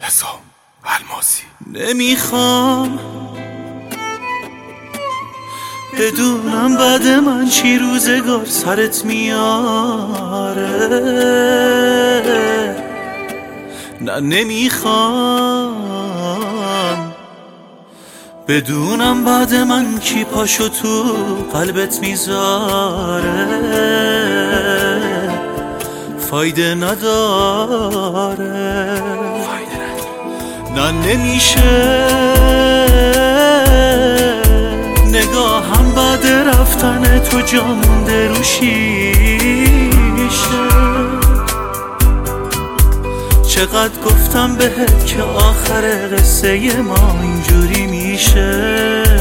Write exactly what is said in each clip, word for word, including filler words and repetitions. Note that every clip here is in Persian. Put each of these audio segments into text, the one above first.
حسام الماسی. نمیخوام بدونم بعد من چی روزگار سرت میاره، نه نمیخوام بدونم بعد من کی پاشو تو قلبت میذاره، فایده نداره، نه نمیشه نگاهم بعد رفتن تو جا مونده رو شیشه. چقدر گفتم بهت که آخر قصه ما اینجوری میشه،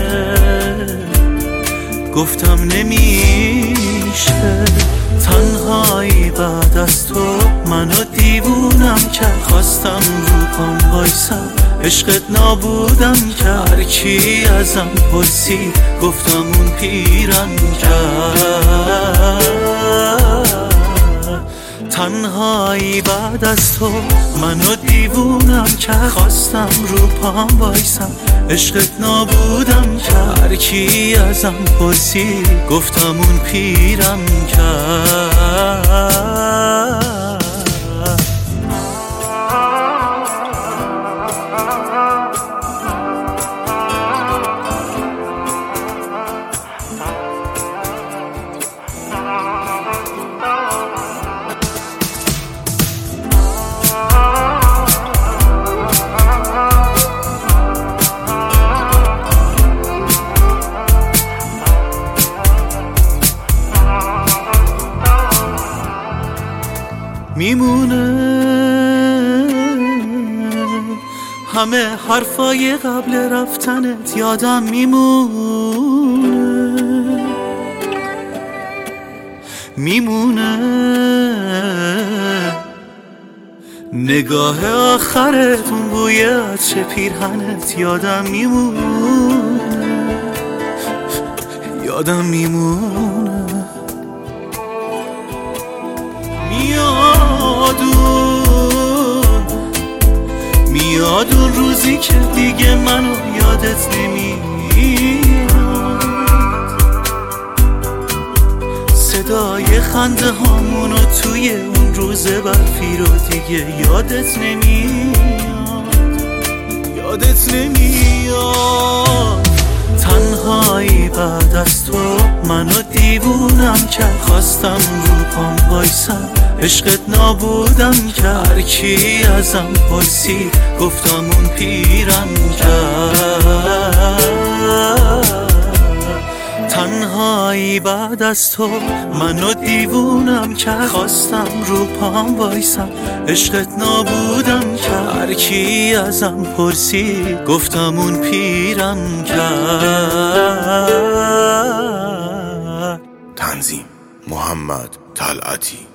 گفتم نمیشه. تنهایی بعد از تو منو دیوونم کرد، خواستم رو پام بایسم عشقت نابودم کرد. هر کی ازم پرسی گفتم اون پیرم کرد. تنهایی بعد از تو منو دیوونم کرد، خواستم رو پام بایسم عشقت نابودم کرد. هر کی ازم پرسی گفتم اون پیرم کرد. میمونه همه حرفای قبل رفتنت یادم میمونه، میمونه نگاه آخرت، اون بوی عطر پیرهنت یادم میمونه، یادم میمونه. میادون میاد اون روزی که دیگه منو یادت نمیاد، صدای خنده هامونو توی اون روز برفی رو دیگه یادت نمیاد، یادت نمیاد. تنهایی بعد از تو منو دیوونم کرد، خواستم رو پام بایسم عشقت نابودم کرد. هر کی ازم پرسی گفتم اون پیرم کرد. تنهایی بعد از تو منو دیوونم کرد، خواستم رو پام بایسم عشقت نابودم کرد. هر کی ازم پرسی گفتم اون پیرم کرد. تنظیم محمد طلعتی.